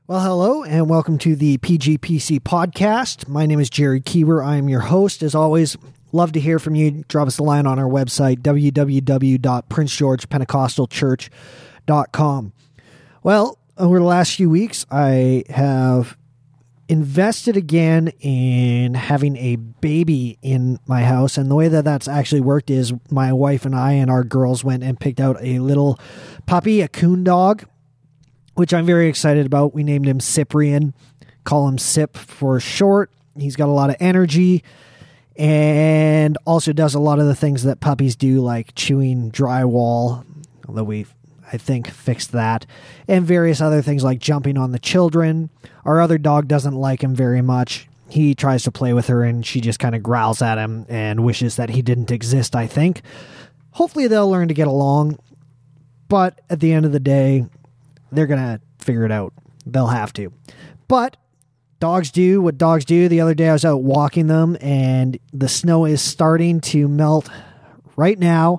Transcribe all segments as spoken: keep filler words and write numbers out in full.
Well, hello, and welcome to the P G P C podcast. My name is Jared Keewer. I am your host. As always, love to hear from you. Drop us a line on our website, w w w dot prince george pentecostal church dot com. Well, over the last few weeks, I have invested again in having a baby in my house, and the way that that's actually worked is my wife and I and our girls went and picked out a little puppy, a coon dog, which I'm very excited about. We named him Cyprian, call him Sip for short. He's got a lot of energy and also does a lot of the things that puppies do, like chewing drywall, although we, I think, fixed that, and various other things like jumping on the children. Our other dog doesn't like him very much. He tries to play with her and she just kind of growls at him and wishes that he didn't exist, I think. Hopefully they'll learn to get along, but at the end of the day, they're going to figure it out. They'll have to. But dogs do what dogs do. The other day I was out walking them and the snow is starting to melt right now.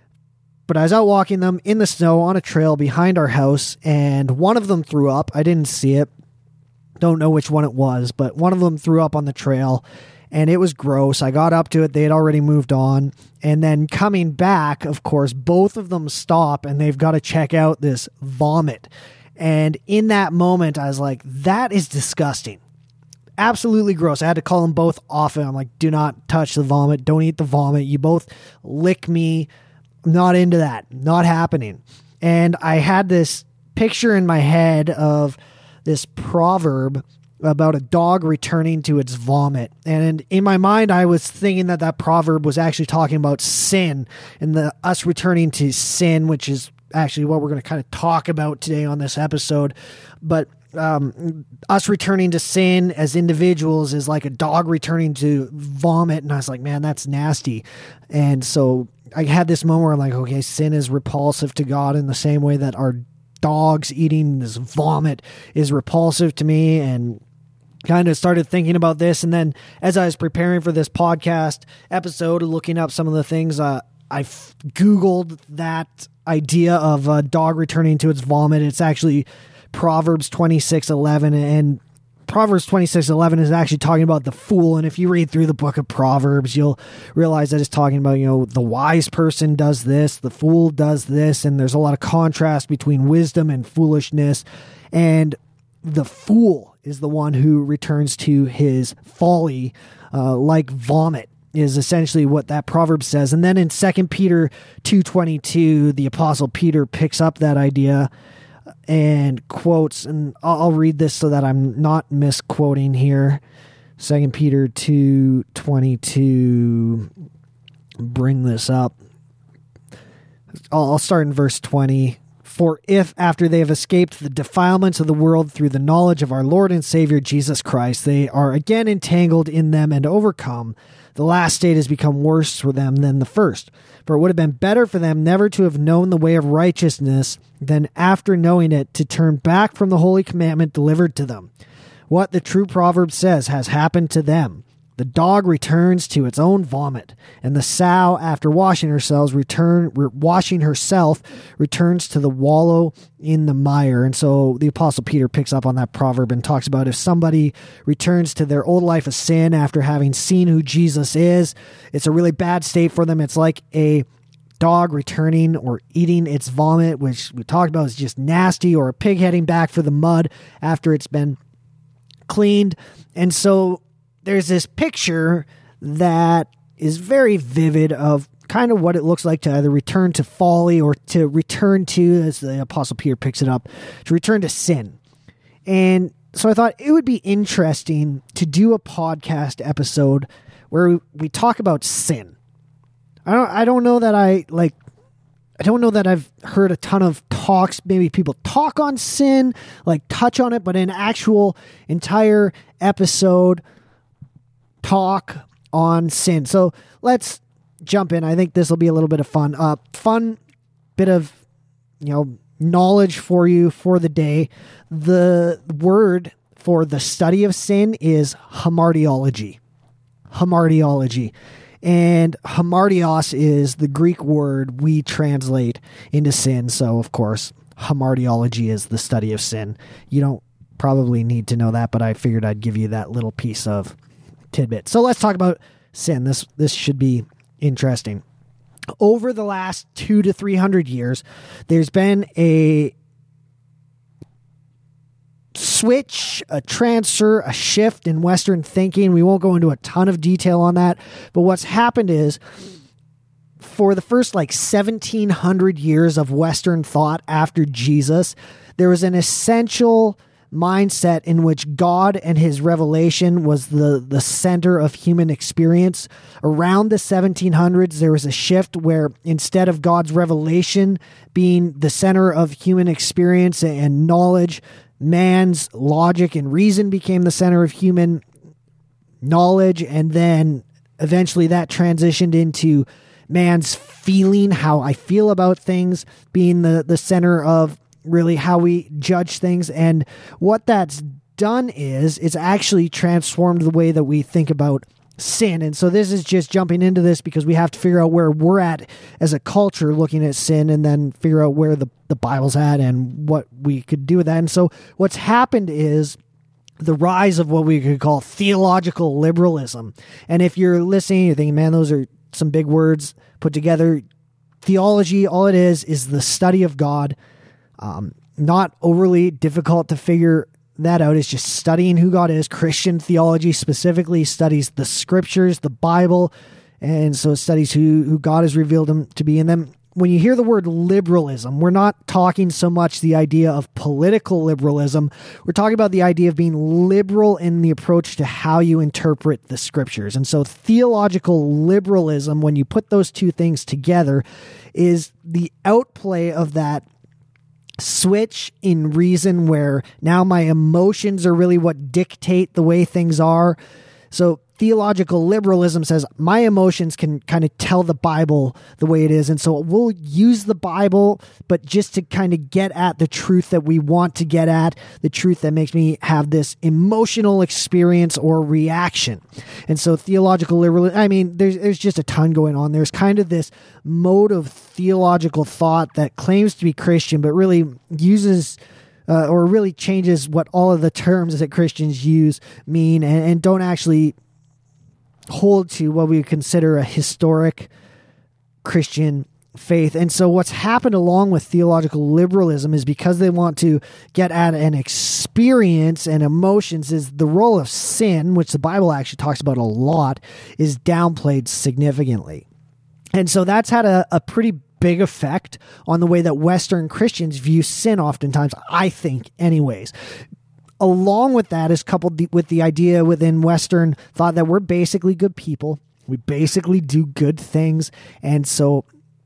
But I was out walking them in the snow on a trail behind our house, and one of them threw up. I didn't see it. Don't know which one it was, but one of them threw up on the trail, and it was gross. I got up to it. They had already moved on. And then coming back, of course, both of them stop and they've got to check out this vomit. And in that moment, I was like, that is disgusting. Absolutely gross. I had to call them both off it. I'm like, do not touch the vomit. Don't eat the vomit. You both lick me. I'm not into that. Not happening. And I had this picture in my head of this proverb about a dog returning to its vomit. And in my mind, I was thinking that that proverb was actually talking about sin and the us returning to sin, which is actually what we're going to kind of talk about today on this episode. But um, us returning to sin as individuals is like a dog returning to vomit. And I was like, man, that's nasty. And so I had this moment where I'm like, okay, sin is repulsive to God in the same way that our dogs eating this vomit is repulsive to me, and kind of started thinking about this. And then as I was preparing for this podcast episode, looking up some of the things, uh, I Googled that idea of a dog returning to its vomit. It's actually Proverbs twenty-six eleven, and Proverbs twenty-six eleven is actually talking about the fool. And if you read through the book of Proverbs, you'll realize that it's talking about, you know, the wise person does this, the fool does this, and there's a lot of contrast between wisdom and foolishness. And the fool is the one who returns to his folly, uh, like vomit, is essentially what that proverb says. And then in Second Peter two twenty-two, the Apostle Peter picks up that idea and quotes, and I'll read this so that I'm not misquoting here. Second Peter two twenty-two, bring this up. I'll, I'll start in verse twenty. For if, after they have escaped the defilements of the world through the knowledge of our Lord and Savior Jesus Christ, they are again entangled in them and overcome, the last state has become worse for them than the first. For it would have been better for them never to have known the way of righteousness than after knowing it to turn back from the holy commandment delivered to them. What the true proverb says has happened to them. The dog returns to its own vomit, and the sow, after washing herself, return re- washing herself, returns to the wallow in the mire. And so the Apostle Peter picks up on that proverb and talks about if somebody returns to their old life of sin after having seen who Jesus is, it's a really bad state for them. It's like a dog returning or eating its vomit, which we talked about is just nasty, or a pig heading back for the mud after it's been cleaned. And so there's this picture that is very vivid of kind of what it looks like to either return to folly or to return to, as the Apostle Peter picks it up, to return to sin. And so I thought it would be interesting to do a podcast episode where we talk about sin. I don't, I don't know that I like, I don't know that I've heard a ton of talks. Maybe people talk on sin, like touch on it, but an actual entire episode talk on sin. So let's jump in. I think this will be a little bit of fun. Uh, fun bit of, you know, knowledge for you for the day. The word for the study of sin is hamartiology. Hamartiology. And hamartios is the Greek word we translate into sin. So, of course, hamartiology is the study of sin. You don't probably need to know that, but I figured I'd give you that little piece of tidbit. So let's talk about sin. This this should be interesting. Over the last two to three hundred years, there's been a switch, a transfer, a shift in Western thinking. We won't go into a ton of detail on that, but what's happened is, for the first like seventeen hundred years of Western thought after Jesus, there was an essential mindset in which God and his revelation was the, the center of human experience. Around the seventeen hundreds, there was a shift where instead of God's revelation being the center of human experience and knowledge, man's logic and reason became the center of human knowledge, and then eventually that transitioned into man's feeling, how I feel about things, being the, the center of really how we judge things. And what that's done is it's actually transformed the way that we think about sin. And so this is just jumping into this because we have to figure out where we're at as a culture looking at sin, and then figure out where the, the Bible's at and what we could do with that. And so what's happened is the rise of what we could call theological liberalism. And if you're listening, you're thinking, man, those are some big words put together. Theology, all it is, is the study of God. Um, not overly difficult to figure that out. It's just studying who God is. Christian theology specifically studies the scriptures, the Bible, and so it studies who, who God has revealed him to be. And then when you hear the word liberalism, we're not talking so much the idea of political liberalism. We're talking about the idea of being liberal in the approach to how you interpret the scriptures. And so theological liberalism, when you put those two things together, is the outplay of that switch in reason, where now my emotions are really what dictate the way things are. So theological liberalism says my emotions can kind of tell the Bible the way it is. And so we'll use the Bible, but just to kind of get at the truth that we want to get at, the truth that makes me have this emotional experience or reaction. And so theological liberalism, I mean, there's, there's just a ton going on. There's kind of this mode of theological thought that claims to be Christian, but really uses uh, or really changes what all of the terms that Christians use mean, and, and don't actually hold to what we consider a historic Christian faith. And so what's happened along with theological liberalism is, because they want to get at an experience and emotions, is the role of sin, which the Bible actually talks about a lot, is downplayed significantly. And so that's had a, a pretty big effect on the way that Western Christians view sin oftentimes, I think anyways. Along with that is coupled the, with the idea within Western thought that we're basically good people. We basically do good things. And so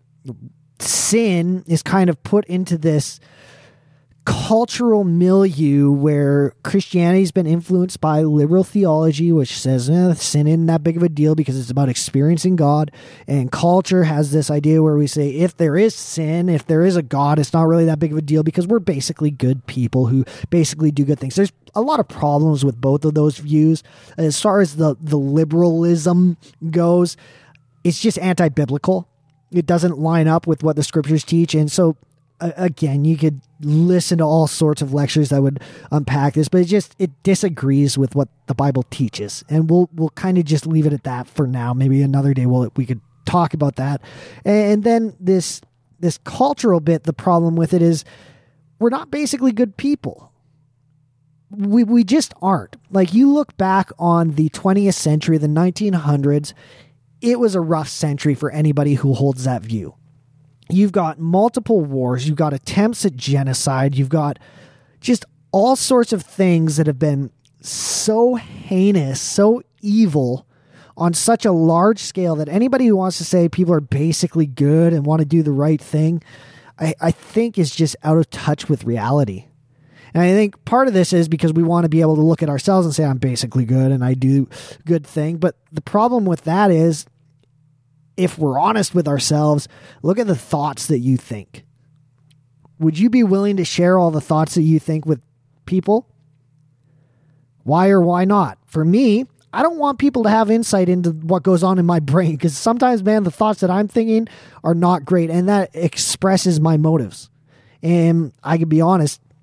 sin is kind of put into this cultural milieu where Christianity's been influenced by liberal theology, which says eh, sin isn't that big of a deal because it's about experiencing God. And culture has this idea where we say if there is sin, if there is a God, it's not really that big of a deal because we're basically good people who basically do good things. There's a lot of problems with both of those views. As far as the, the liberalism goes, it's just anti-biblical. It doesn't line up with what the scriptures teach. And so again, you could listen to all sorts of lectures that would unpack this, but it just, it disagrees with what the Bible teaches. And we'll, we'll kind of just leave it at that for now. Maybe another day we'll, we could talk about that. And then this, this cultural bit, the problem with it is we're not basically good people. We, we just aren't. Like, you look back on the twentieth century, the nineteen hundreds, it was a rough century for anybody who holds that view. You've got multiple wars, you've got attempts at genocide, you've got just all sorts of things that have been so heinous, so evil on such a large scale that anybody who wants to say people are basically good and want to do the right thing, I, I think is just out of touch with reality. And I think part of this is because we want to be able to look at ourselves and say, I'm basically good and I do good thing. But the problem with that is, if we're honest with ourselves, look at the thoughts that you think. Would you be willing to share all the thoughts that you think with people? Why or why not? For me, I don't want people to have insight into what goes on in my brain, because sometimes, man, the thoughts that I'm thinking are not great, and that expresses my motives. And I can be honest,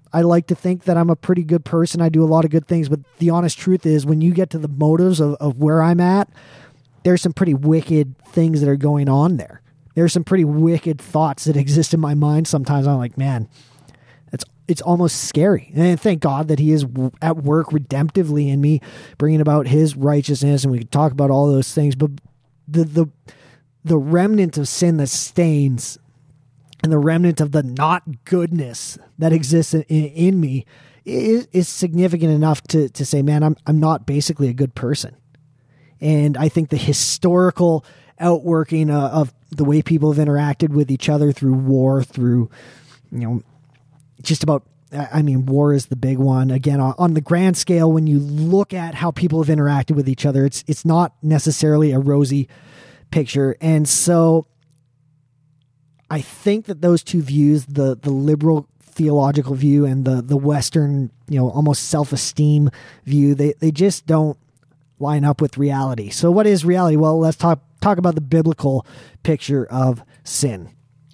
I like to think that I'm a pretty good person. I do a lot of good things, but the honest truth is when you get to the motives of, of where I'm at, there's some pretty wicked things that are going on there. There's some pretty wicked thoughts that exist in my mind. Sometimes I'm like, man, it's it's almost scary. And thank God that he is at work redemptively in me, bringing about his righteousness. And we can talk about all those things. But the the the remnant of sin that stains and the remnant of the not goodness that exists in, in me is, is significant enough to, to say, man, I'm I'm not basically a good person. And I think the historical outworking uh, of the way people have interacted with each other through war, through, you know, just about, I mean, war is the big one. Again, on, on the grand scale, when you look at how people have interacted with each other, it's it's not necessarily a rosy picture. And so I think that those two views, the the liberal theological view and the the Western, you know, almost self-esteem view, they, they just don't line up with reality. So what is reality? Well, let's talk talk about the biblical picture of sin.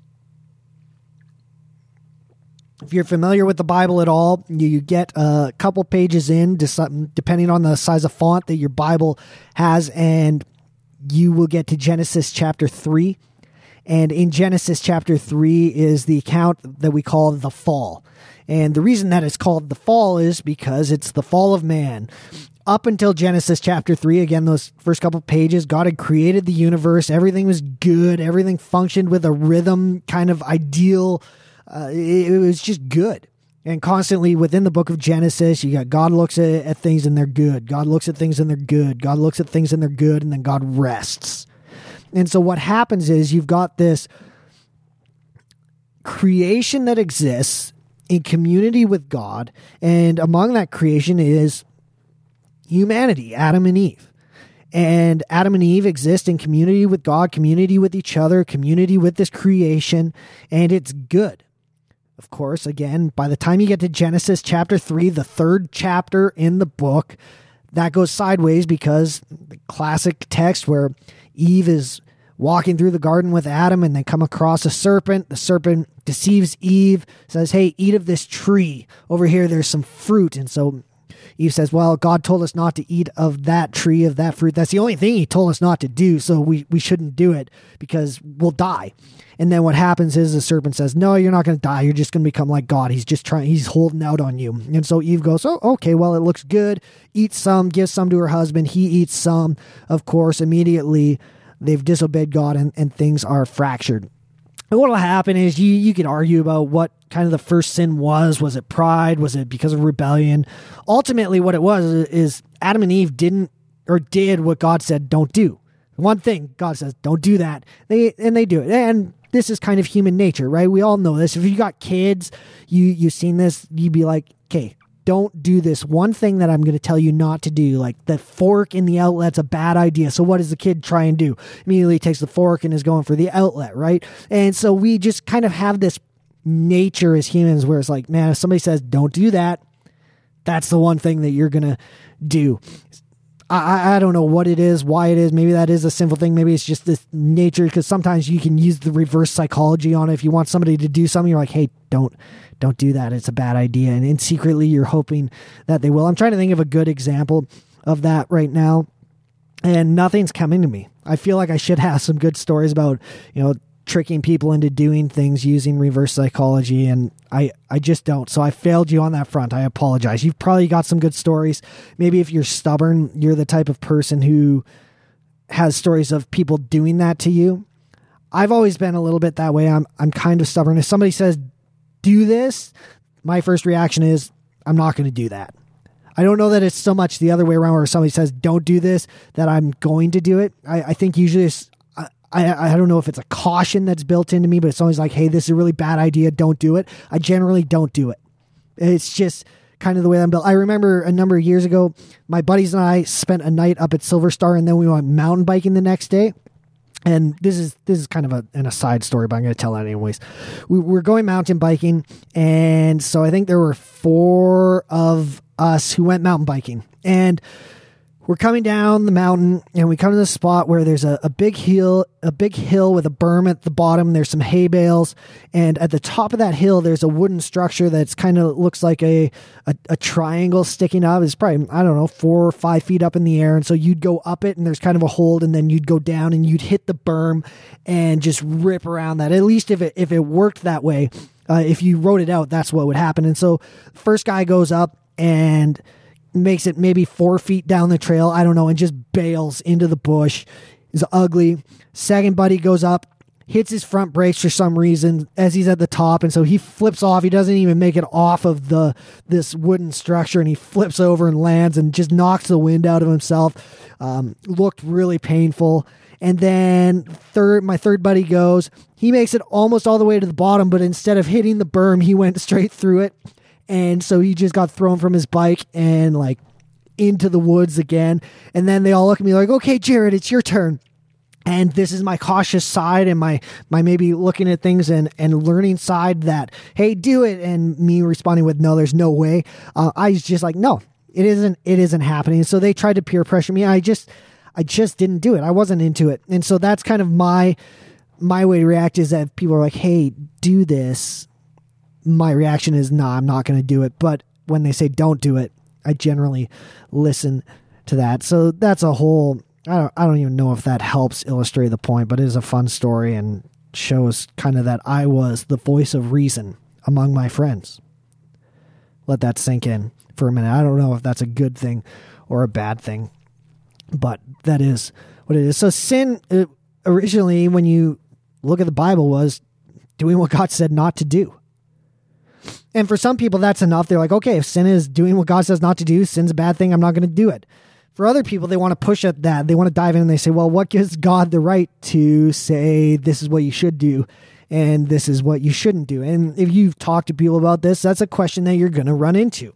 If you're familiar with the Bible at all, you, you get a couple pages in, to something, depending on the size of font that your Bible has, and you will get to Genesis chapter three. And in Genesis chapter three is the account that we call the fall. And the reason that it's called the fall is because it's the fall of man. Up until Genesis chapter three, again, those first couple pages, God had created the universe. Everything was good. Everything functioned with a rhythm, kind of ideal. Uh, it, it was just good. And constantly within the book of Genesis, you got God looks at, at things and they're good. God looks at things and they're good. God looks at things and they're good. And then God rests. And so what happens is you've got this creation that exists in community with God. And among that creation is humanity, Adam and Eve. And Adam and Eve exist in community with God, community with each other, community with this creation, and it's good. Of course, again, by the time you get to Genesis chapter three, the third chapter in the book, that goes sideways because the classic text where Eve is walking through the garden with Adam and they come across a serpent. The serpent deceives Eve, says, hey, eat of this tree. Over here, there's some fruit. And so Eve says, well, God told us not to eat of that tree, of that fruit. That's the only thing he told us not to do, so we, we shouldn't do it because we'll die. And then what happens is the serpent says, no, you're not going to die. You're just going to become like God. He's just trying, he's holding out on you. And so Eve goes, oh, okay, well, it looks good. Eat some, give some to her husband. He eats some. Of course, immediately they've disobeyed God and, and things are fractured. And what will happen is you you can argue about what kind of the first sin was. Was it pride? Was it because of rebellion? Ultimately, what it was is Adam and Eve didn't or did what God said don't do. One thing God says, don't do that. They and they do it. And this is kind of human nature, right? We all know this. If you got kids, you you've seen this, you'd be like, okay, don't do this one thing that I'm going to tell you not to do. Like the fork in the outlet's a bad idea. So what does the kid try and do? Immediately takes the fork and is going for the outlet, right? And so we just kind of have this nature as humans where it's like, man, if somebody says, don't do that, that's the one thing that you're going to do. I, I don't know what it is, why it is. Maybe that is a sinful thing. Maybe it's just this nature, because sometimes you can use the reverse psychology on it. If you want somebody to do something, you're like, hey, don't don't do that. It's a bad idea. And, and secretly you're hoping that they will. I'm trying to think of a good example of that right now, and nothing's coming to me. I feel like I should have some good stories about, you know, tricking people into doing things using reverse psychology, and I, I just don't. So I failed you on that front. I apologize. You've probably got some good stories. Maybe if you're stubborn, you're the type of person who has stories of people doing that to you. I've always been a little bit that way. I'm I'm kind of stubborn. If somebody says, do this, my first reaction is, I'm not going to do that. I don't know that it's so much the other way around where somebody says, don't do this, that I'm going to do it. I, I think usually it's, I, I don't know if it's a caution that's built into me, but it's always like, hey, this is a really bad idea. Don't do it. I generally don't do it. It's just kind of the way I'm built. I remember a number of years ago, my buddies and I spent a night up at Silver Star, and then we went mountain biking the next day. And this is this is kind of a, an aside story, but I'm going to tell it anyways. We were going mountain biking, and so I think there were four of us who went mountain biking. And we're coming down the mountain, and we come to the spot where there's a, a big hill, a big hill with a berm at the bottom. There's some hay bales, and at the top of that hill, there's a wooden structure that's kind of looks like a, a a triangle sticking up. It's probably, I don't know, four or five feet up in the air. And so you'd go up it, and there's kind of a hold, and then you'd go down, and you'd hit the berm and just rip around that. At least if it if it worked that way, uh, if you wrote it out, that's what would happen. And so first guy goes up and makes it maybe four feet down the trail, I don't know, and just bails into the bush. It's ugly. Second buddy goes up, hits his front brakes for some reason as he's at the top, and so he flips off. He doesn't even make it off of the this wooden structure, and he flips over and lands and just knocks the wind out of himself. Um, looked really painful. And then third, my third buddy goes. He makes it almost all the way to the bottom, but instead of hitting the berm, he went straight through it. And so he just got thrown from his bike and like into the woods again. And then they all look at me like, okay, Jared, it's your turn. And this is my cautious side and my, my maybe looking at things and, and learning side that, hey, do it. And me responding with, no, there's no way. Uh, I was just like, no, it isn't, it isn't happening. So they tried to peer pressure me. I just, I just didn't do it. I wasn't into it. And so that's kind of my, my way to react is that if people are like, hey, do this, my reaction is, nah, I'm not going to do it. But when they say don't do it, I generally listen to that. So that's a whole, I don't, I don't even know if that helps illustrate the point, but it is a fun story and shows kind of that I was the voice of reason among my friends. Let that sink in for a minute. I don't know if that's a good thing or a bad thing, but that is what it is. So sin, uh, originally, when you look at the Bible, was doing what God said not to do. And for some people, that's enough. They're like, okay, if sin is doing what God says not to do, sin's a bad thing, I'm not going to do it. For other people, they want to push at that. They want to dive in and they say, well, what gives God the right to say this is what you should do and this is what you shouldn't do? And if you've talked to people about this, that's a question that you're going to run into.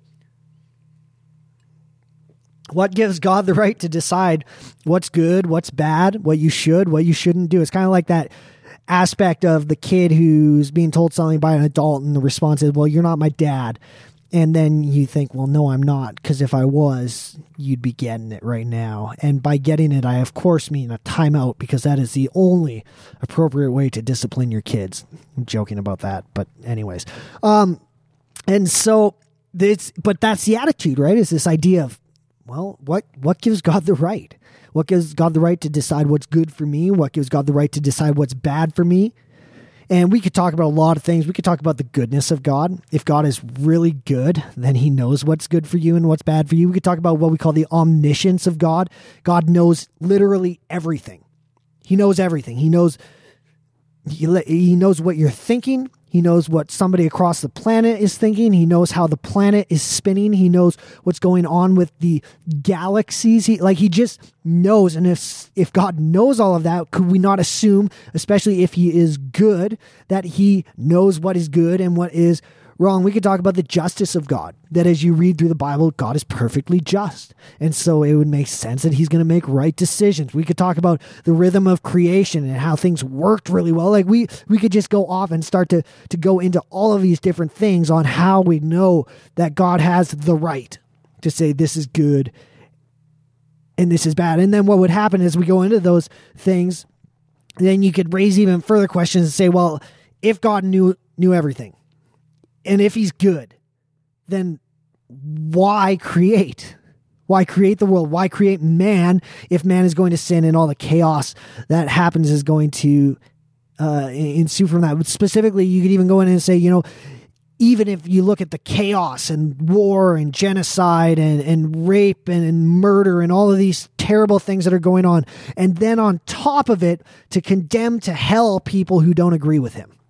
What gives God the right to decide what's good, what's bad, what you should, what you shouldn't do? It's kind of like that aspect of the kid who's being told something by an adult and the response is, well, you're not my dad. And then you think, well, no, I'm not, because if I was, you'd be getting it right now. And by getting it, I of course mean a timeout, because that is the only appropriate way to discipline your kids. I'm joking about that, but anyways. Um, and so it's, but that's the attitude, right? Is this idea of, well, what, what gives God the right? What gives God the right to decide what's good for me? What gives God the right to decide what's bad for me? And we could talk about a lot of things. We could talk about the goodness of God. If God is really good, then he knows what's good for you and what's bad for you. We could talk about what we call the omniscience of God. God knows literally everything. He knows everything. He knows, he, he knows what you're thinking. He knows what somebody across the planet is thinking. He knows how the planet is spinning. He knows what's going on with the galaxies. He, like, he just knows. And if, if God knows all of that, could we not assume, especially if he is good, that he knows what is good and what is wrong? We could talk about the justice of God, that as you read through the Bible, God is perfectly just. And so it would make sense that he's going to make right decisions. We could talk about the rhythm of creation and how things worked really well. Like we, we could just go off and start to, to go into all of these different things on how we know that God has the right to say this is good and this is bad. And then what would happen as we go into those things, then you could raise even further questions and say, well, if God knew knew everything, and if he's good, then why create? Why create the world? Why create man if man is going to sin and all the chaos that happens is going to uh, ensue from that? But specifically, you could even go in and say, you know, even if you look at the chaos and war and genocide and, and rape and, and murder and all of these terrible things that are going on, and then on top of it, to condemn to hell people who don't agree with him.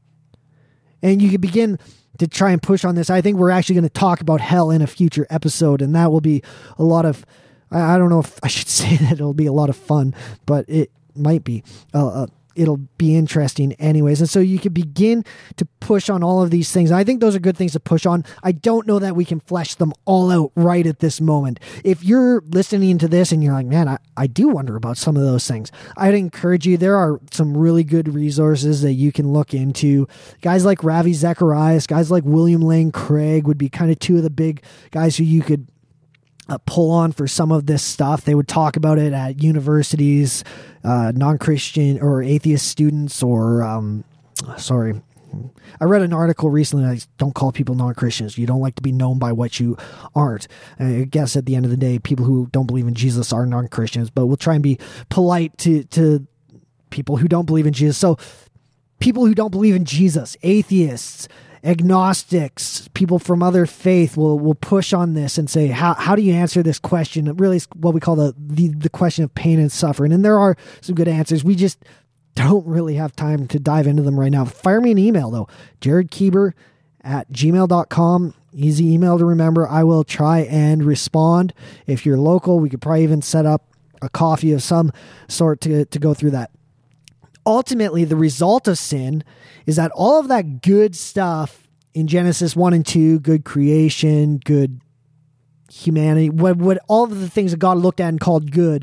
And you could begin to try and push on this. I think we're actually going to talk about hell in a future episode, and that will be a lot of, I, I don't know if I should say that it'll be a lot of fun, but it might be. Uh, uh, it'll be interesting anyways. And so you can begin to push on all of these things. I think those are good things to push on. I don't know that we can flesh them all out right at this moment. If you're listening to this and you're like, man, I, I do wonder about some of those things, I'd encourage you. There are some really good resources that you can look into. Guys like Ravi Zacharias, guys like William Lane Craig would be kind of two of the big guys who you could uh, pull on for some of this stuff. They would talk about it at universities, uh, non-Christian or atheist students, or um, sorry. I read an article recently, like, don't call people non-Christians. You don't like to be known by what you aren't. I guess at the end of the day, people who don't believe in Jesus are non-Christians, but we'll try and be polite to, to people who don't believe in Jesus. So people who don't believe in Jesus, atheists, agnostics, people from other faith will, will push on this and say, how, how do you answer this question? It really is what we call the, the, the question of pain and suffering. And there are some good answers. We just don't really have time to dive into them right now. Fire me an email though, jared keeber at gmail dot com. Easy email to remember. I will try and respond. If you're local, we could probably even set up a coffee of some sort to, to go through that. Ultimately, the result of sin is that all of that good stuff in Genesis one and two, good creation, good humanity, what, what all of the things that God looked at and called good,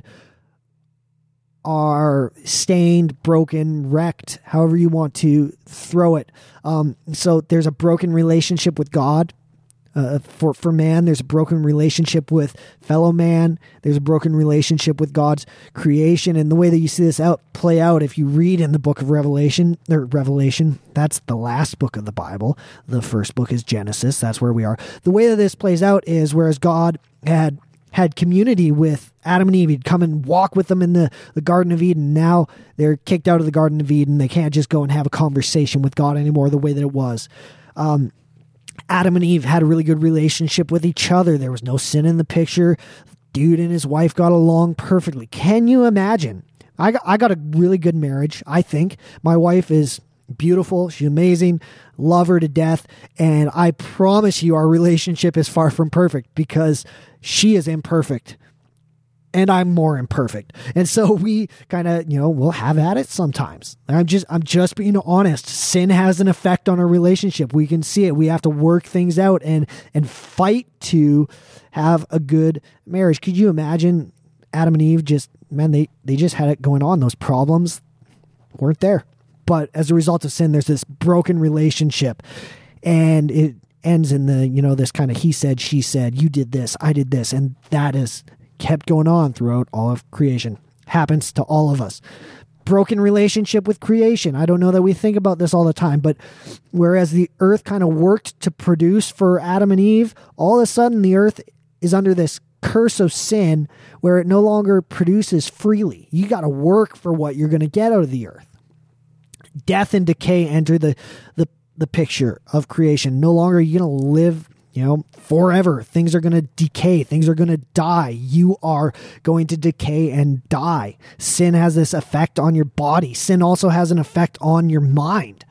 are stained, broken, wrecked, however you want to throw it. Um, so there's a broken relationship with God. Uh, for, for man, there's a broken relationship with fellow man. There's a broken relationship with God's creation. And the way that you see this out play out, if you read in the book of Revelation, or Revelation, that's the last book of the Bible. The first book is Genesis. That's where we are. The way that this plays out is, whereas God had had community with Adam and Eve, he'd come and walk with them in the, the Garden of Eden. Now they're kicked out of the Garden of Eden. They can't just go and have a conversation with God anymore the way that it was. Um, Adam and Eve had a really good relationship with each other. There was no sin in the picture. Dude and his wife got along perfectly. Can you imagine? I got, I got a really good marriage, I think. My wife is beautiful. She's amazing. Love her to death. And I promise you our relationship is far from perfect because she is imperfect and I'm more imperfect. And so we kind of, you know, we'll have at it sometimes. I'm just, I'm just being honest. Sin has an effect on our relationship. We can see it. We have to work things out and, and fight to have a good marriage. Could you imagine Adam and Eve just, man, they, they just had it going on. Those problems weren't there. But as a result of sin, there's this broken relationship, and it ends in the, you know, this kind of he said, she said, you did this, I did this. And that is kept going on throughout all of creation. Happens to all of us. Broken relationship with creation. I don't know that we think about this all the time, but whereas the earth kind of worked to produce for Adam and Eve, all of a sudden the earth is under this curse of sin where it no longer produces freely. You got to work for what you're going to get out of the earth. Death and decay enter the, the, the picture of creation. No longer are you going to live, you know, forever. Things are going to decay. Things are going to die. You are going to decay and die. Sin has this effect on your body. Sin also has an effect on your mind.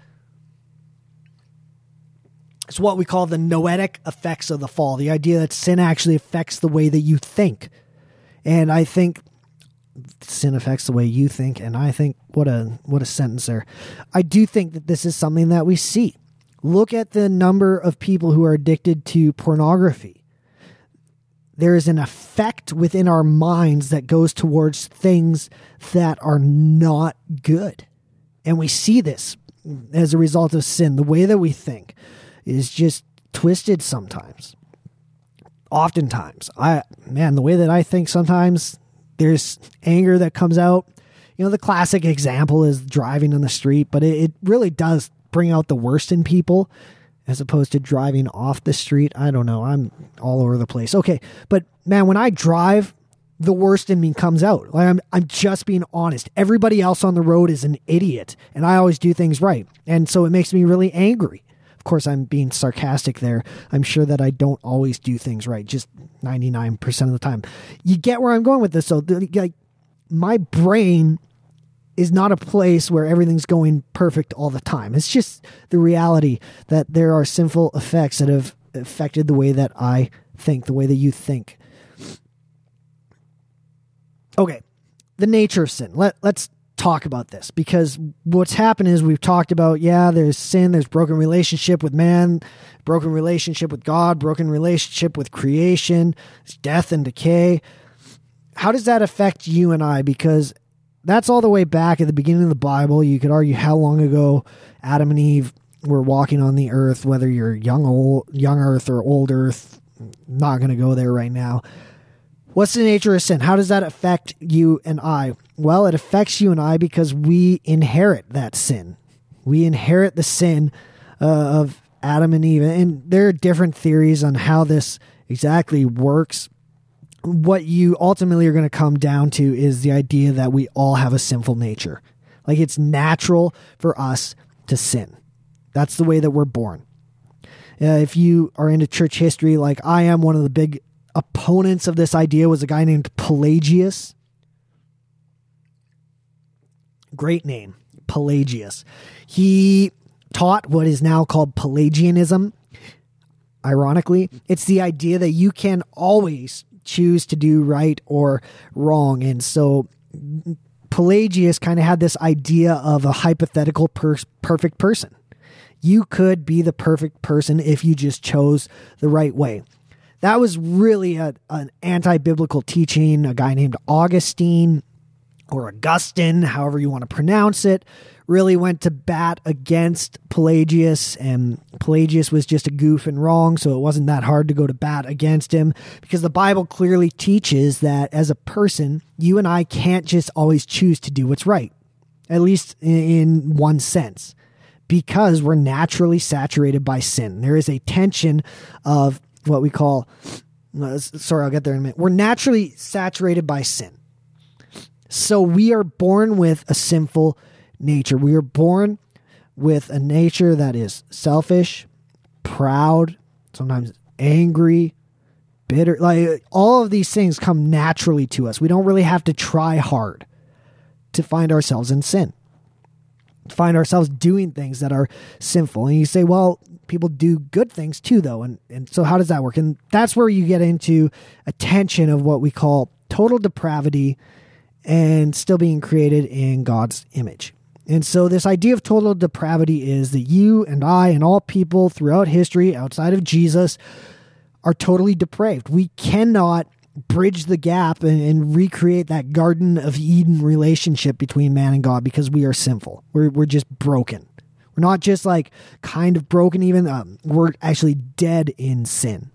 It's what we call the noetic effects of the fall. The idea that sin actually affects the way that you think. And I think sin affects the way you think, and I think what a what a sentence there. I do think that this is something that we see. Look at the number of people who are addicted to pornography. There is an effect within our minds that goes towards things that are not good. And we see this as a result of sin. The way that we think is just twisted sometimes. Oftentimes. I man, the way that I think sometimes, there's anger that comes out. You know, the classic example is driving on the street, but it, it really does bring out the worst in people as opposed to driving off the street. I don't know. I'm all over the place. Okay. But man, when I drive, the worst in me comes out. Like I'm, I'm just being honest. Everybody else on the road is an idiot and I always do things right. And so it makes me really angry. Of course, I'm being sarcastic there. I'm sure that I don't always do things right, just ninety-nine percent of the time. You get where I'm going with this. So like, my brain is not a place where everything's going perfect all the time. It's just the reality that there are sinful effects that have affected the way that I think, the way that you think. Okay, the nature of sin. Let, let's talk about this, because what's happened is we've talked about, yeah, there's sin, there's broken relationship with man, broken relationship with God, broken relationship with creation, there's death and decay. How does that affect you and I? Because that's all the way back at the beginning of the Bible. You could argue how long ago Adam and Eve were walking on the earth, whether you're young, old, young earth or old earth. Not going to go there right now. What's the nature of sin? How does that affect you and I? Well, it affects you and I because we inherit that sin. We inherit the sin uh, of Adam and Eve. And there are different theories on how this exactly works. What you ultimately are going to come down to is the idea that we all have a sinful nature. Like, it's natural for us to sin. That's the way that we're born. Uh, if you are into church history like I am, one of the big opponents of this idea was a guy named Pelagius. Great name, Pelagius. He taught what is now called Pelagianism. Ironically, it's the idea that you can always choose to do right or wrong. And so Pelagius kind of had this idea of a hypothetical per- perfect person. You could be the perfect person if you just chose the right way. That was really a, an anti-biblical teaching. A guy named Augustine, or Augustine, however you want to pronounce it, really went to bat against Pelagius, and Pelagius was just a goof and wrong, so it wasn't that hard to go to bat against him, because the Bible clearly teaches that as a person, you and I can't just always choose to do what's right, at least in one sense, because we're naturally saturated by sin. There is a tension of what we call, sorry, I'll get there in a minute. We're naturally saturated by sin. So we are born with a sinful nature. We are born with a nature that is selfish, proud, sometimes angry, bitter. Like, all of these things come naturally to us. We don't really have to try hard to find ourselves in sin, to find ourselves doing things that are sinful. And you say, well, people do good things too, though. And, and so how does that work? And that's where you get into a tension of what we call total depravity and still being created in God's image. And so this idea of total depravity is that you and I and all people throughout history outside of Jesus are totally depraved. We cannot bridge the gap and, and recreate that Garden of Eden relationship between man and God because we are sinful. We're, we're just broken. We're not just like kind of broken even. Um, we're actually dead in sin.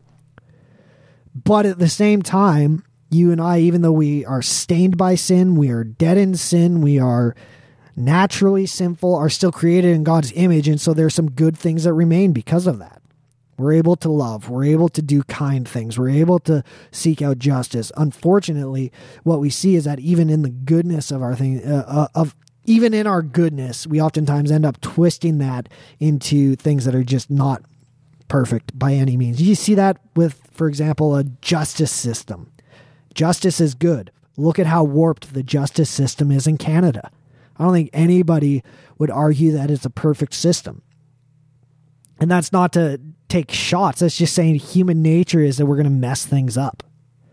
But at the same time, you and I, even though we are stained by sin, we are dead in sin, we are naturally sinful, are still created in God's image. And so there's some good things that remain because of that. We're able to love. We're able to do kind things. We're able to seek out justice. Unfortunately, what we see is that even in the goodness of our thing, uh, uh, of even in our goodness, we oftentimes end up twisting that into things that are just not perfect by any means. You see that with, for example, a justice system. Justice is good. Look at how warped the justice system is in Canada. I don't think anybody would argue that it's a perfect system. And that's not to take shots. That's just saying human nature is that we're going to mess things up.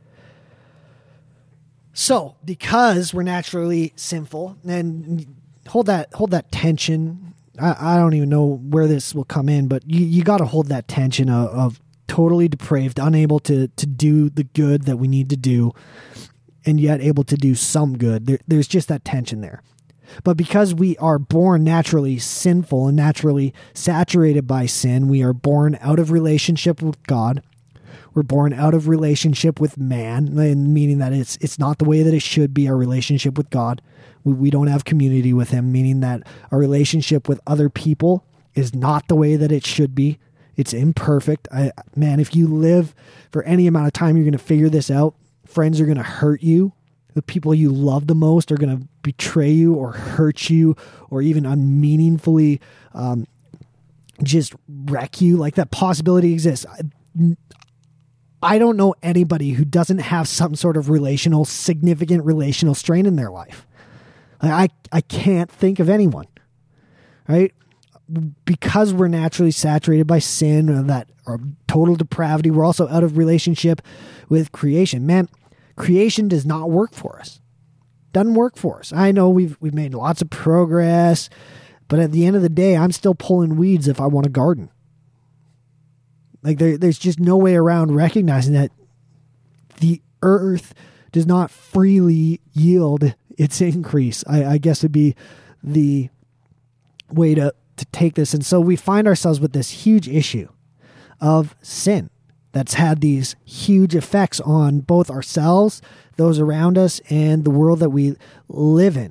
So, because we're naturally sinful, and hold that hold that tension. I, I don't even know where this will come in, but you, you got to hold that tension of, of totally depraved, unable to to do the good that we need to do, and yet able to do some good. There, there's just that tension there. But because we are born naturally sinful and naturally saturated by sin, we are born out of relationship with God. We're born out of relationship with man, meaning that it's it's not the way that it should be, our relationship with God. We, we don't have community with him, meaning that our relationship with other people is not the way that it should be. It's imperfect. I, man, if you live for any amount of time, you're going to figure this out. Friends are going to hurt you. The people you love the most are going to betray you or hurt you or even unmeaningfully um, just wreck you. Like, that possibility exists. I, I don't know anybody who doesn't have some sort of relational, significant relational strain in their life. I, I can't think of anyone, right? Because we're naturally saturated by sin or that or total depravity, we're also out of relationship with creation. Man, creation does not work for us. Doesn't work for us. I know we've we've made lots of progress, but at the end of the day, I'm still pulling weeds if I want a garden. Like, there, there's just no way around recognizing that the earth does not freely yield its increase. I, I guess would be the way to, to take this. And so we find ourselves with this huge issue of sin. that's had these huge effects on both ourselves, those around us, and the world that we live in.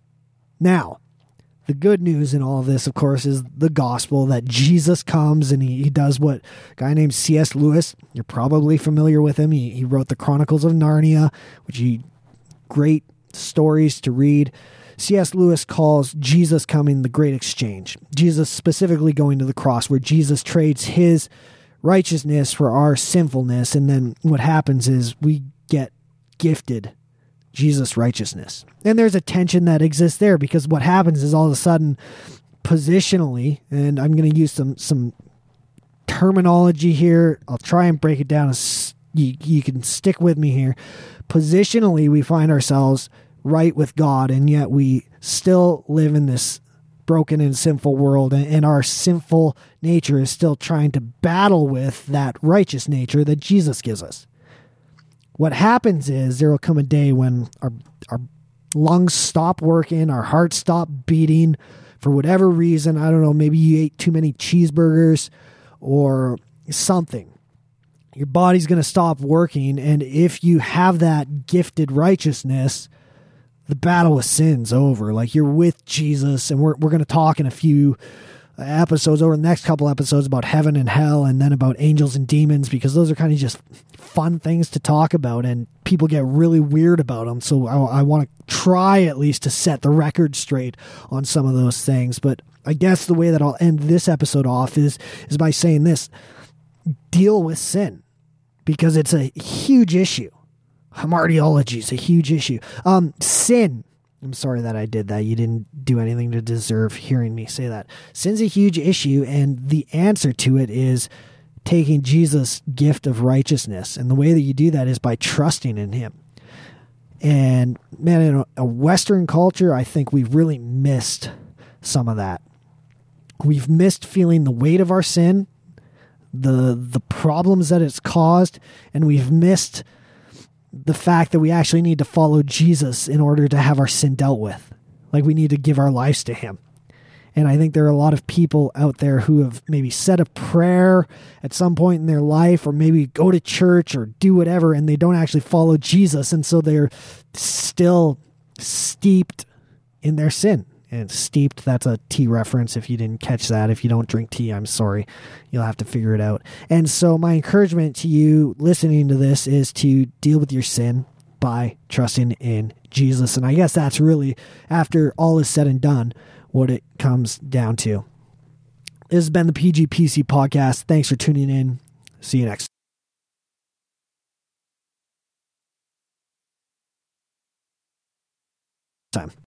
Now, the good news in all of this, of course, is the gospel that Jesus comes and he, he does what a guy named C S Lewis, you're probably familiar with him. He, he wrote the Chronicles of Narnia, which he great stories to read. C S Lewis calls Jesus coming the great exchange. Jesus specifically going to the cross, where Jesus trades his righteousness for our sinfulness. And then what happens is we get gifted Jesus' righteousness. And there's a tension that exists there, because what happens is all of a sudden, positionally, and I'm going to use some some terminology here. I'll try and break it down as you, you can stick with me here. Positionally, we find ourselves right with God, and yet we still live in this broken and sinful world, and, and our sinful nature is still trying to battle with that righteous nature that Jesus gives us. What happens is there will come a day when our our lungs stop working, our hearts stop beating for whatever reason. I don't know, maybe you ate too many cheeseburgers or something. Your body's going to stop working, and if you have that gifted righteousness, the battle with sin's over. Like, you're with Jesus, and we're we're going to talk in a few episodes, over the next couple episodes, about heaven and hell, and then about angels and demons, because those are kind of just fun things to talk about, and people get really weird about them. So I, I want to try at least to set the record straight on some of those things. But I guess the way that I'll end this episode off is is by saying this: deal with sin, because it's a huge issue. Hamartiology is a huge issue. Um, sin. I'm sorry that I did that. You didn't do anything to deserve hearing me say that. Sin's a huge issue, and the answer to it is taking Jesus' gift of righteousness. And the way that you do that is by trusting in him. And man, in a, a Western culture, I think we've really missed some of that. We've missed feeling the weight of our sin, the the problems that it's caused, and we've missed the fact that we actually need to follow Jesus in order to have our sin dealt with. Like, we need to give our lives to him. And I think there are a lot of people out there who have maybe said a prayer at some point in their life, or maybe go to church or do whatever, and they don't actually follow Jesus. And so they're still steeped in their sin. And steeped, that's a tea reference. If you didn't catch that, if you don't drink tea, I'm sorry. You'll have to figure it out. And so my encouragement to you listening to this is to deal with your sin by trusting in Jesus. And I guess that's really, after all is said and done, what it comes down to. This has been the P G P C podcast. Thanks for tuning in. See you next time.